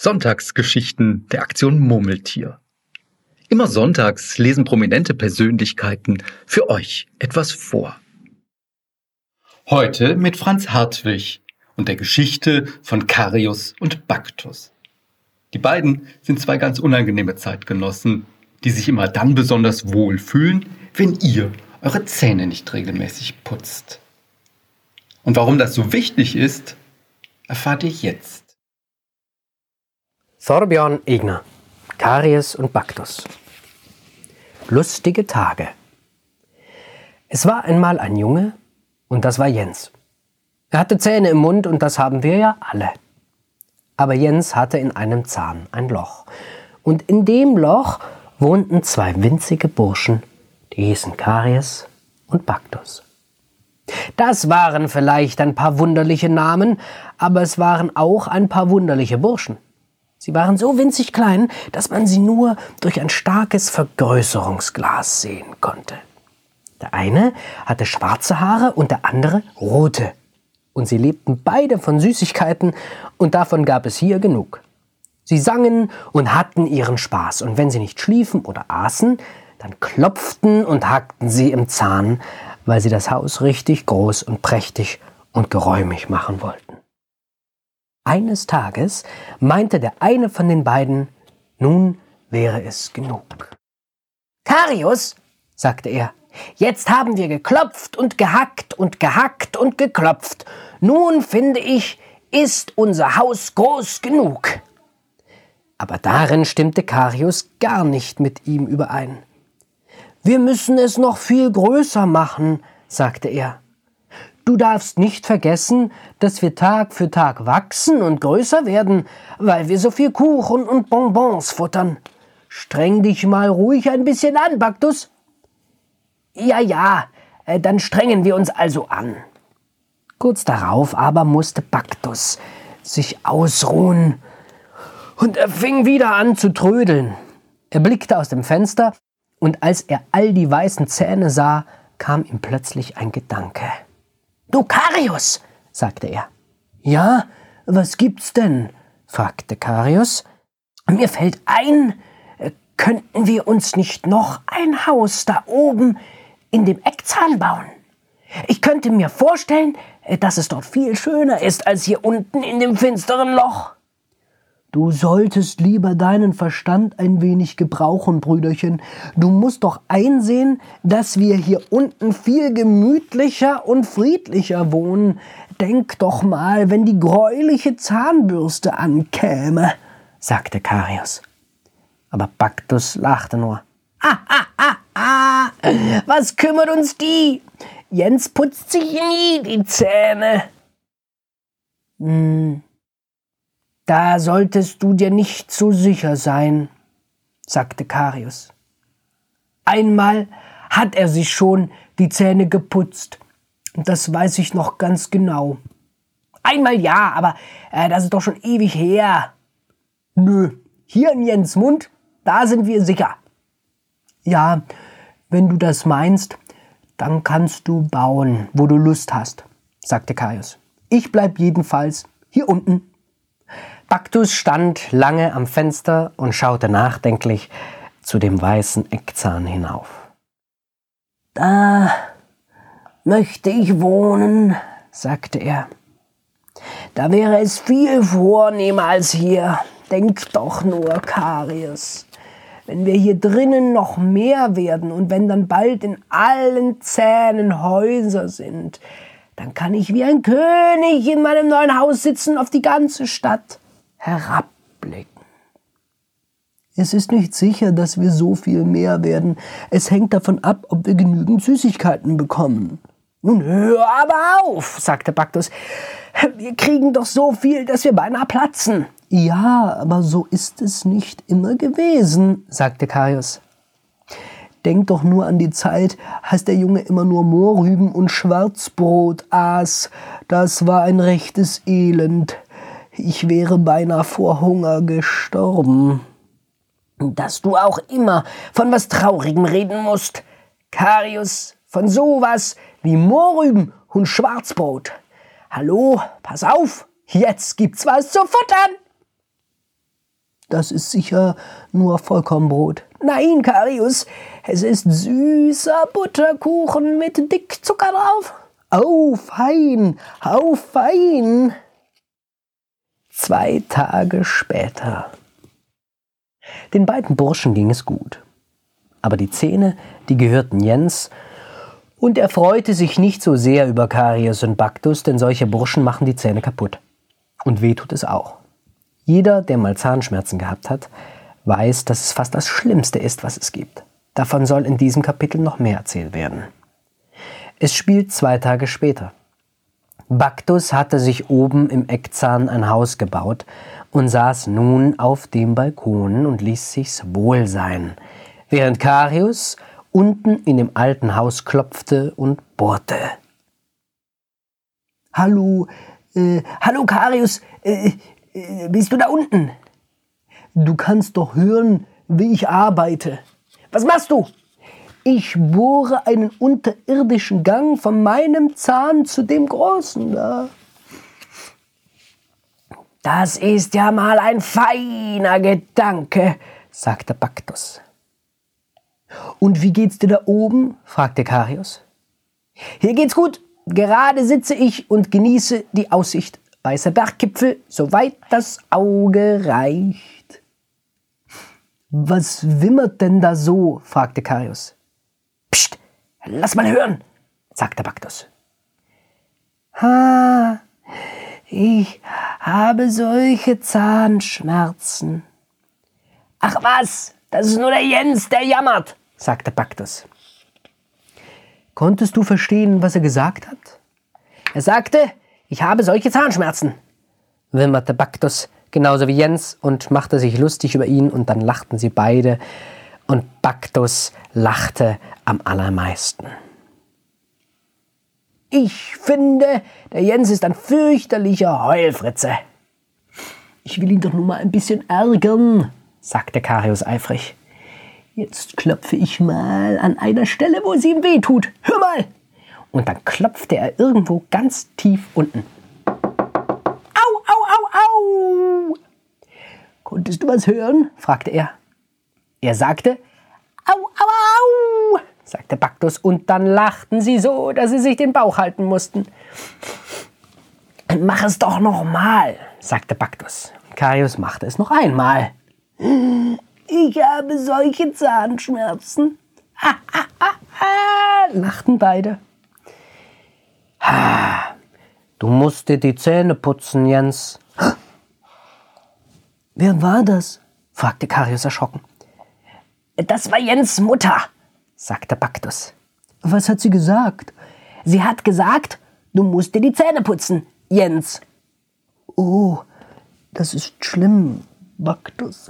Sonntagsgeschichten der Aktion Murmeltier. Immer sonntags lesen prominente Persönlichkeiten für euch etwas vor. Heute mit Franz Hartwig und der Geschichte von Karius und Baktus. Die beiden sind zwei ganz unangenehme Zeitgenossen, die sich immer dann besonders wohl fühlen, wenn ihr eure Zähne nicht regelmäßig putzt. Und warum das so wichtig ist, erfahrt ihr jetzt. Thorbjörn Egner, Karius und Baktus. Lustige Tage. Es war einmal ein Junge, und das war Jens. Er hatte Zähne im Mund, und das haben wir ja alle. Aber Jens hatte in einem Zahn ein Loch. Und in dem Loch wohnten zwei winzige Burschen, die hießen Karius und Baktus. Das waren vielleicht ein paar wunderliche Namen, aber es waren auch ein paar wunderliche Burschen. Sie waren so winzig klein, dass man sie nur durch ein starkes Vergrößerungsglas sehen konnte. Der eine hatte schwarze Haare und der andere rote. Und sie lebten beide von Süßigkeiten, und davon gab es hier genug. Sie sangen und hatten ihren Spaß, und wenn sie nicht schliefen oder aßen, dann klopften und hackten sie im Zahn, weil sie das Haus richtig groß und prächtig und geräumig machen wollten. Eines Tages meinte der eine von den beiden, nun wäre es genug. »Karius«, sagte er, »jetzt haben wir geklopft und gehackt und gehackt und geklopft. Nun, finde ich, ist unser Haus groß genug.« Aber darin stimmte Karius gar nicht mit ihm überein. »Wir müssen es noch viel größer machen«, sagte er. »Du darfst nicht vergessen, dass wir Tag für Tag wachsen und größer werden, weil wir so viel Kuchen und Bonbons futtern. Streng dich mal ruhig ein bisschen an, Baktus.« »Ja, dann strengen wir uns also an.« Kurz darauf aber musste Baktus sich ausruhen, und er fing wieder an zu trödeln. Er blickte aus dem Fenster, und als er all die weißen Zähne sah, kam ihm plötzlich ein Gedanke. »Du Karius«, sagte er. »Ja, was gibt's denn?« fragte Karius. »Mir fällt ein, könnten wir uns nicht noch ein Haus da oben in dem Eckzahn bauen? Ich könnte mir vorstellen, dass es dort viel schöner ist als hier unten in dem finsteren Loch.« »Du solltest lieber deinen Verstand ein wenig gebrauchen, Brüderchen. Du musst doch einsehen, dass wir hier unten viel gemütlicher und friedlicher wohnen. Denk doch mal, wenn die gräuliche Zahnbürste ankäme«, sagte Karius. Aber Baktus lachte nur. Was kümmert uns die? Jens putzt sich nie die Zähne.« »Da solltest du dir nicht so sicher sein«, sagte Karius. »Einmal hat er sich schon die Zähne geputzt, und das weiß ich noch ganz genau. Einmal ja, aber das ist doch schon ewig her.« »Nö, hier in Jens Mund, da sind wir sicher.« »Ja, wenn du das meinst, dann kannst du bauen, wo du Lust hast«, sagte Karius. »Ich bleib jedenfalls hier unten.« Baktus stand lange am Fenster und schaute nachdenklich zu dem weißen Eckzahn hinauf. »Da möchte ich wohnen«, sagte er. »Da wäre es viel vornehmer als hier. Denk doch nur, Karius. Wenn wir hier drinnen noch mehr werden und wenn dann bald in allen Zähnen Häuser sind, dann kann ich wie ein König in meinem neuen Haus sitzen, auf die ganze Stadt herabblicken. Es ist nicht sicher, dass wir so viel mehr werden. Es hängt davon ab, ob wir genügend Süßigkeiten bekommen.« »Nun hör aber auf«, sagte Baktus. »Wir kriegen doch so viel, dass wir beinahe platzen.« »Ja, aber so ist es nicht immer gewesen«, sagte Karius. »Denk doch nur an die Zeit, als der Junge immer nur Mohrrüben und Schwarzbrot aß. Das war ein rechtes Elend. Ich wäre beinahe vor Hunger gestorben.« »Dass du auch immer von was Traurigem reden musst, Karius, von sowas wie Mohrrüben und Schwarzbrot. Hallo, pass auf, jetzt gibt's was zu futtern.« Das ist sicher nur Vollkornbrot. Nein, Karius, es ist süßer Butterkuchen mit Dickzucker drauf. Au, fein, au, fein. 2 Tage später. Den beiden Burschen ging es gut. Aber die Zähne, die gehörten Jens, und er freute sich nicht so sehr über Karius und Baktus, denn solche Burschen machen die Zähne kaputt. Und weh tut es auch. Jeder, der mal Zahnschmerzen gehabt hat, weiß, dass es fast das Schlimmste ist, was es gibt. Davon soll in diesem Kapitel noch mehr erzählt werden. Es spielt 2 Tage später. Baktus hatte sich oben im Eckzahn ein Haus gebaut und saß nun auf dem Balkon und ließ sich's wohl sein, während Karius unten in dem alten Haus klopfte und bohrte. Hallo Karius, bist du da unten? Du kannst doch hören, wie ich arbeite. Was machst du? Ich bohre einen unterirdischen Gang von meinem Zahn zu dem großen da. Das ist ja mal ein feiner Gedanke, sagte Baktus. Und wie geht's dir da oben? fragte Karius. Hier geht's gut. Gerade sitze ich und genieße die Aussicht. Weißer Berggipfel, soweit das Auge reicht. Was wimmert denn da so? fragte Karius. Psst, lass mal hören, sagte Baktus. Ich habe solche Zahnschmerzen. Ach was, das ist nur der Jens, der jammert, sagte Baktus. Konntest du verstehen, was er gesagt hat? Er sagte, ich habe solche Zahnschmerzen, wimmerte Baktus, genauso wie Jens, und machte sich lustig über ihn, und dann lachten sie beide, und Baktus lachte am allermeisten. Ich finde, der Jens ist ein fürchterlicher Heulfritze. Ich will ihn doch nur mal ein bisschen ärgern, sagte Karius eifrig. Jetzt klopfe ich mal an einer Stelle, wo es ihm weh tut. Hör mal! Und dann klopfte er irgendwo ganz tief unten. Au, au, au, au! Konntest du was hören? fragte er. Er sagte, au, au, au, sagte Baktus, und dann lachten sie so, dass sie sich den Bauch halten mussten. Mach es doch noch mal, sagte Baktus. Karius machte es noch einmal. Ich habe solche Zahnschmerzen. Ha, ha, ha, ha, lachten beide. Ha, du musst dir die Zähne putzen, Jens. Wer war das? fragte Karius erschrocken. Das war Jens' Mutter, sagte Baktus. Was hat sie gesagt? Sie hat gesagt, du musst dir die Zähne putzen, Jens. Oh, das ist schlimm, Baktus.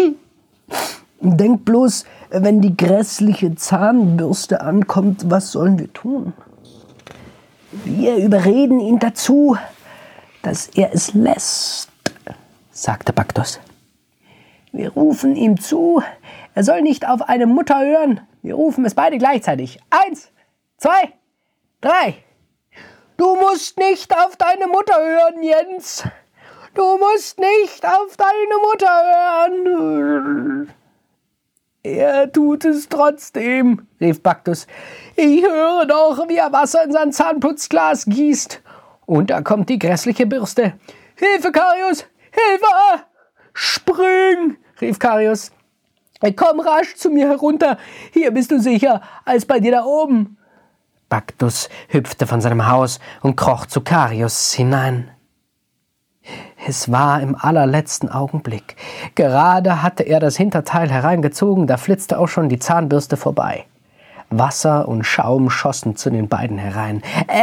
Denk bloß, wenn die grässliche Zahnbürste ankommt, was sollen wir tun? Wir überreden ihn dazu, dass er es lässt, sagte Baktus. Wir rufen ihm zu, er soll nicht auf eine Mutter hören. Wir rufen es beide gleichzeitig. 1, 2, 3. Du musst nicht auf deine Mutter hören, Jens. Du musst nicht auf deine Mutter hören. Er tut es trotzdem, rief Baktus. Ich höre doch, wie er Wasser in sein Zahnputzglas gießt. Und da kommt die grässliche Bürste. Hilfe, Karius! Hilfe! Spring! rief Karius. Komm rasch zu mir herunter. Hier bist du sicher, als bei dir da oben. Baktus hüpfte von seinem Haus und kroch zu Karius hinein. Es war im allerletzten Augenblick. Gerade hatte er das Hinterteil hereingezogen, da flitzte auch schon die Zahnbürste vorbei. Wasser und Schaum schossen zu den beiden herein.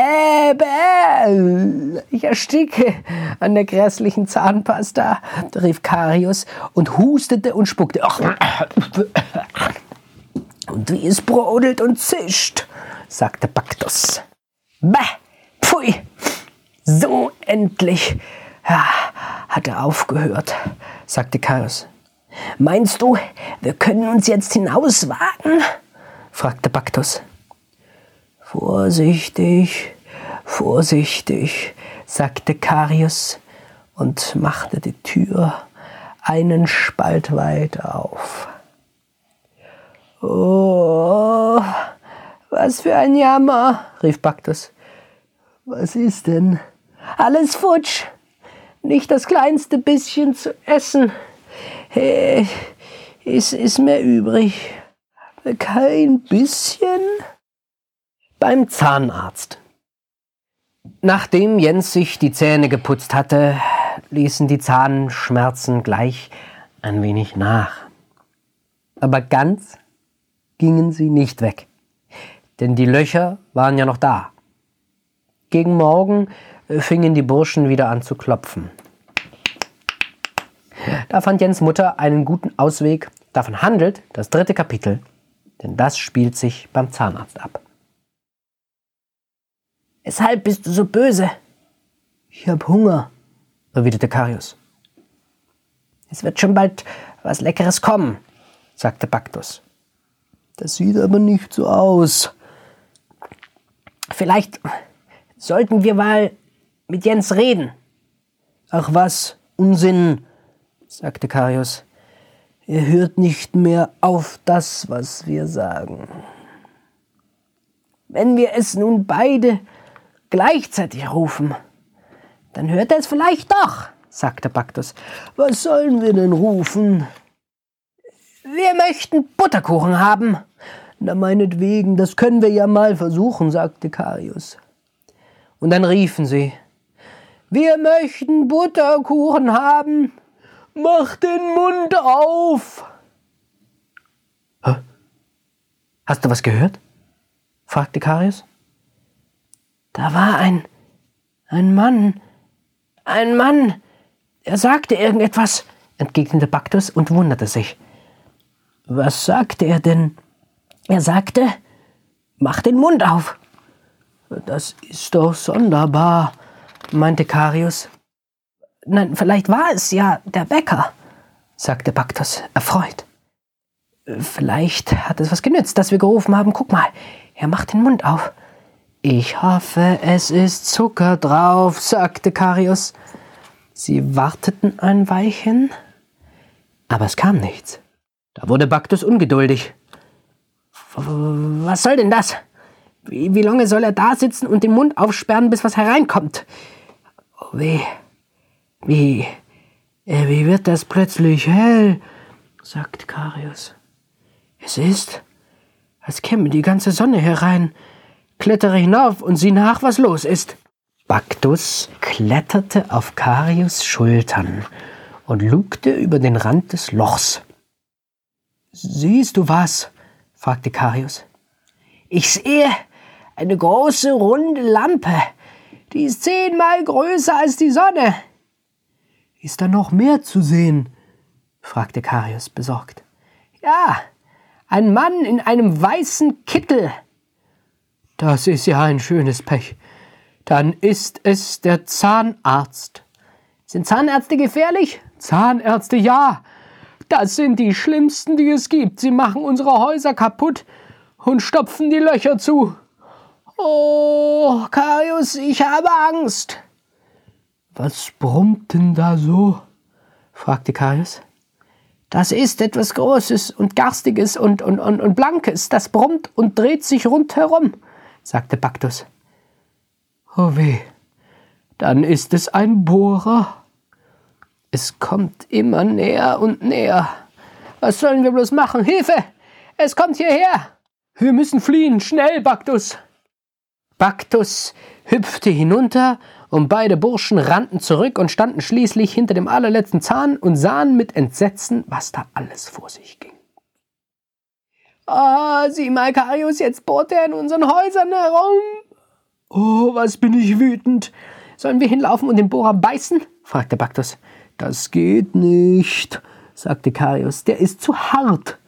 Ich ersticke an der grässlichen Zahnpasta, rief Karius und hustete und spuckte. Und wie es brodelt und zischt, sagte Baktus. Bäh, pfui, so endlich. Ja, hat er aufgehört, sagte Karius. Meinst du, wir können uns jetzt hinauswagen? fragte Baktus. Vorsichtig, vorsichtig, sagte Karius und machte die Tür einen Spalt weit auf. »Oh, was für ein Jammer«, rief Baktus. »Was ist denn?« »Alles futsch, nicht das kleinste bisschen zu essen. Ist mir übrig.« »Kein bisschen?« Beim Zahnarzt. Nachdem Jens sich die Zähne geputzt hatte, ließen die Zahnschmerzen gleich ein wenig nach. Aber ganz gingen sie nicht weg, denn die Löcher waren ja noch da. Gegen Morgen fingen die Burschen wieder an zu klopfen. Da fand Jens Mutter einen guten Ausweg. Davon handelt das 3. Kapitel, denn das spielt sich beim Zahnarzt ab. »Weshalb bist du so böse?« »Ich hab Hunger«, erwiderte Karius. »Es wird schon bald was Leckeres kommen«, sagte Baktus. »Das sieht aber nicht so aus.« »Vielleicht sollten wir mal mit Jens reden.« »Ach was, Unsinn«, sagte Karius. »Er hört nicht mehr auf das, was wir sagen.« »Wenn wir es nun beide gleichzeitig rufen, dann hört er es vielleicht doch«, sagte Baktus. »Was sollen wir denn rufen?« »Wir möchten Butterkuchen haben.« »Na meinetwegen, das können wir ja mal versuchen«, sagte Karius. Und dann riefen sie: »Wir möchten Butterkuchen haben. Mach den Mund auf!« »Hä? Hast du was gehört?« fragte Karius. »Da war ein Mann, er sagte irgendetwas«, entgegnete Baktus und wunderte sich. »Was sagte er denn?« »Er sagte, mach den Mund auf.« »Das ist doch sonderbar«, meinte Karius. »Nein, vielleicht war es ja der Bäcker«, sagte Baktus, erfreut. »Vielleicht hat es was genützt, dass wir gerufen haben. Guck mal, er macht den Mund auf.« »Ich hoffe, es ist Zucker drauf«, sagte Karius. Sie warteten ein Weilchen, aber es kam nichts. Da wurde Baktus ungeduldig. »Was soll denn das? Wie lange soll er da sitzen und den Mund aufsperren, bis was hereinkommt? Oh weh, wie wird das plötzlich hell?«, sagte Karius. »Es ist, als käme die ganze Sonne herein. Klettere hinauf und sieh nach, was los ist.« Baktus kletterte auf Karius' Schultern und lugte über den Rand des Lochs. »Siehst du was?«, fragte Karius. »Ich sehe eine große, runde Lampe. Die ist 10-mal größer als die Sonne.« »Ist da noch mehr zu sehen?«, fragte Karius besorgt. »Ja, ein Mann in einem weißen Kittel.« »Das ist ja ein schönes Pech. Dann ist es der Zahnarzt.« »Sind Zahnärzte gefährlich?« »Zahnärzte, ja. Das sind die schlimmsten, die es gibt. Sie machen unsere Häuser kaputt und stopfen die Löcher zu.« »Oh, Karius, ich habe Angst.« »Was brummt denn da so?«, fragte Karius. »Das ist etwas Großes und Garstiges und Blankes. Das brummt und dreht sich rundherum«, sagte Baktus. »Oh weh, dann ist es ein Bohrer. Es kommt immer näher und näher. Was sollen wir bloß machen? Hilfe! Es kommt hierher! Wir müssen fliehen! Schnell, Baktus!« Baktus hüpfte hinunter und beide Burschen rannten zurück und standen schließlich hinter dem allerletzten Zahn und sahen mit Entsetzen, was da alles vor sich ging. »Ah, sieh mal, Karius, jetzt bohrt er in unseren Häusern herum.« »Oh, was bin ich wütend. Sollen wir hinlaufen und den Bohrer beißen?«, fragte Baktus. »Das geht nicht«, sagte Karius. »Der ist zu hart.«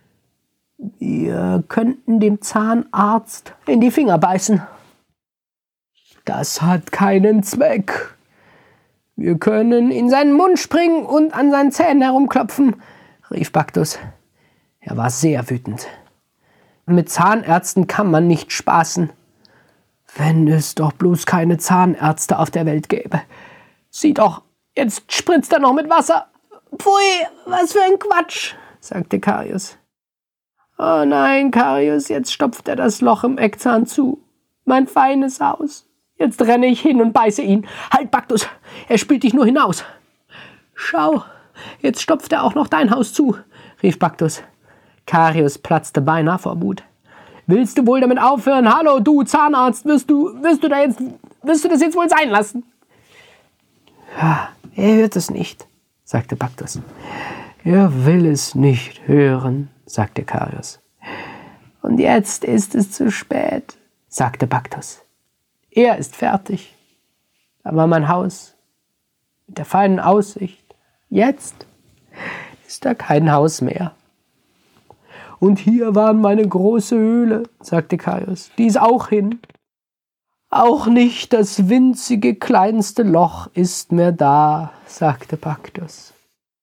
»Wir könnten dem Zahnarzt in die Finger beißen.« »Das hat keinen Zweck. Wir können in seinen Mund springen und an seinen Zähnen herumklopfen«, rief Baktus. Er war sehr wütend. Mit Zahnärzten kann man nicht spaßen. Wenn es doch bloß keine Zahnärzte auf der Welt gäbe. Sieh doch, jetzt spritzt er noch mit Wasser. Pfui, was für ein Quatsch, sagte Karius. Oh nein, Karius, jetzt stopft er das Loch im Eckzahn zu. Mein feines Haus. Jetzt renne ich hin und beiße ihn. Halt, Baktus, er spült dich nur hinaus. Schau, jetzt stopft er auch noch dein Haus zu, rief Baktus. Karius platzte beinahe vor Wut. Willst du wohl damit aufhören? Hallo, du Zahnarzt, wirst du das jetzt wohl sein lassen? Ja, er hört es nicht, sagte Baktus. Er will es nicht hören, sagte Karius. Und jetzt ist es zu spät, sagte Baktus. Er ist fertig. Aber mein Haus mit der feinen Aussicht, jetzt ist da kein Haus mehr. Und hier war meine große Höhle, sagte Karius. Die ist auch hin. Auch nicht das winzige kleinste Loch ist mehr da, sagte Baktus.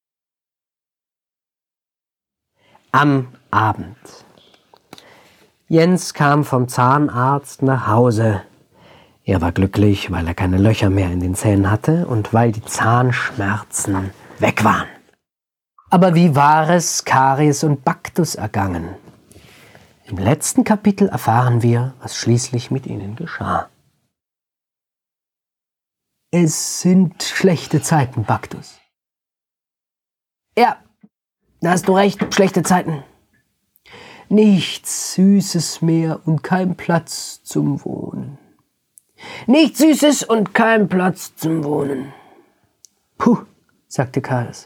Am Abend. Jens kam vom Zahnarzt nach Hause. Er war glücklich, weil er keine Löcher mehr in den Zähnen hatte und weil die Zahnschmerzen weg waren. Aber wie war es Karius und Baktus ergangen? Im letzten Kapitel erfahren wir, was schließlich mit ihnen geschah. Es sind schlechte Zeiten, Baktus. Ja, da hast du recht, schlechte Zeiten. Nichts Süßes mehr und kein Platz zum Wohnen. Nichts Süßes und kein Platz zum Wohnen. Puh, sagte Karius.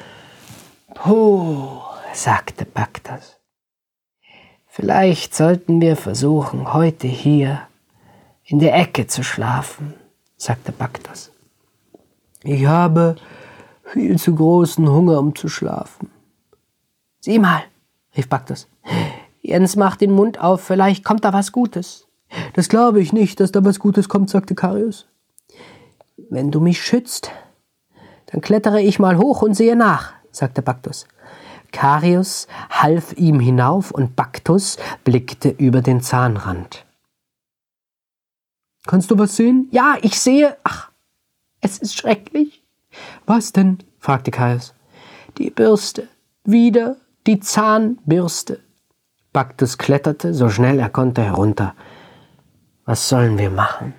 Puh, sagte Baktus. Vielleicht sollten wir versuchen, heute hier in der Ecke zu schlafen, sagte Baktus. Ich habe viel zu großen Hunger, um zu schlafen. Sieh mal, rief Baktus. Jens macht den Mund auf, vielleicht kommt da was Gutes. Das glaube ich nicht, dass da was Gutes kommt, sagte Karius. Wenn du mich schützt, dann klettere ich mal hoch und sehe nach, sagte Baktus. Karius half ihm hinauf und Baktus blickte über den Zahnrand. Kannst du was sehen? Ja, ich sehe. Ach, es ist schrecklich. Was denn? Fragte Karius. Die Bürste. Wieder die Zahnbürste. Baktus kletterte, so schnell er konnte, herunter. Was sollen wir machen?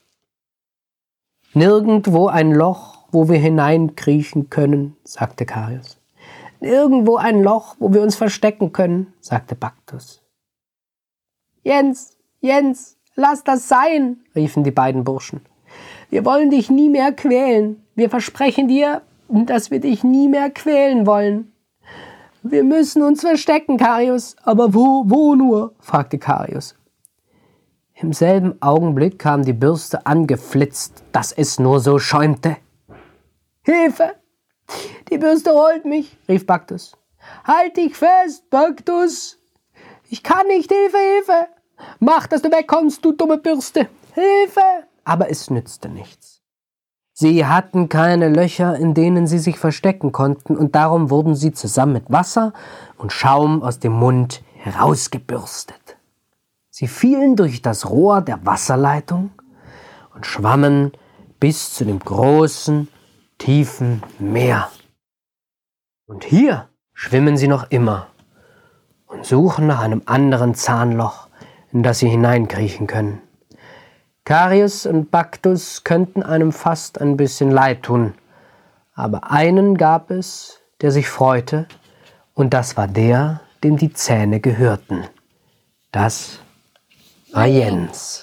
Nirgendwo ein Loch, wo wir hineinkriechen können, sagte Karius. Nirgendwo ein Loch, wo wir uns verstecken können, sagte Baktus. Jens, lass das sein, riefen die beiden Burschen. Wir wollen dich nie mehr quälen. Wir versprechen dir, dass wir dich nie mehr quälen wollen. Wir müssen uns verstecken, Karius. Aber wo nur? Fragte Karius. Im selben Augenblick kam die Bürste angeflitzt, dass es nur so schäumte. Hilfe! Die Bürste holt mich, rief Baktus. Halt dich fest, Baktus! Ich kann nicht, Hilfe! Mach, dass du wegkommst, du dumme Bürste! Hilfe! Aber es nützte nichts. Sie hatten keine Löcher, in denen sie sich verstecken konnten, und darum wurden sie zusammen mit Wasser und Schaum aus dem Mund herausgebürstet. Sie fielen durch das Rohr der Wasserleitung und schwammen bis zu dem großen, tiefen Meer. Und hier schwimmen sie noch immer und suchen nach einem anderen Zahnloch, in das sie hineinkriechen können. Karius und Baktus könnten einem fast ein bisschen leid tun, aber einen gab es, der sich freute, und das war der, dem die Zähne gehörten. Das war Jens.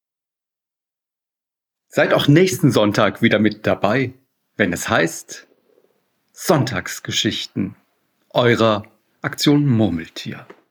Seid auch nächsten Sonntag wieder mit dabei, wenn es heißt Sonntagsgeschichten eurer Aktion Murmeltier.